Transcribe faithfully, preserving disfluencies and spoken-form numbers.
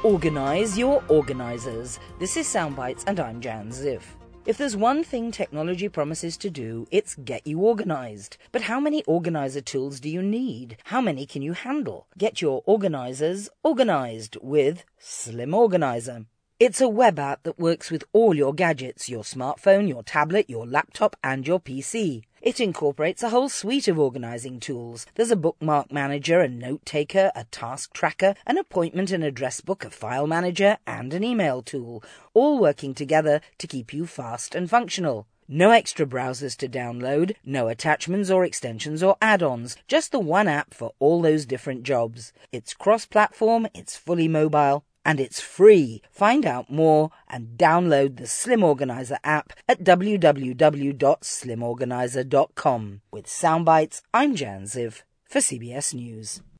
Organize your organizers. This is Soundbites and I'm Jan Ziff. If there's one thing technology promises to do, it's get you organized. But how many organizer tools do you need? How many can you handle? Get your organizers organized with Slim Organizer. It's a web app that works with all your gadgets, your smartphone, your tablet, your laptop and your P C. It incorporates a whole suite of organizing tools. There's a bookmark manager, a note taker, a task tracker, an appointment and address book, a file manager and an email tool, all working together to keep you fast and functional. No extra browsers to download, no attachments or extensions or add-ons, just the one app for all those different jobs. It's cross-platform, it's fully mobile, and it's free. Find out more and download the Slim Organizer app at w w w dot slim organizer dot com. With Soundbites, I'm Jan Ziv for C B S News.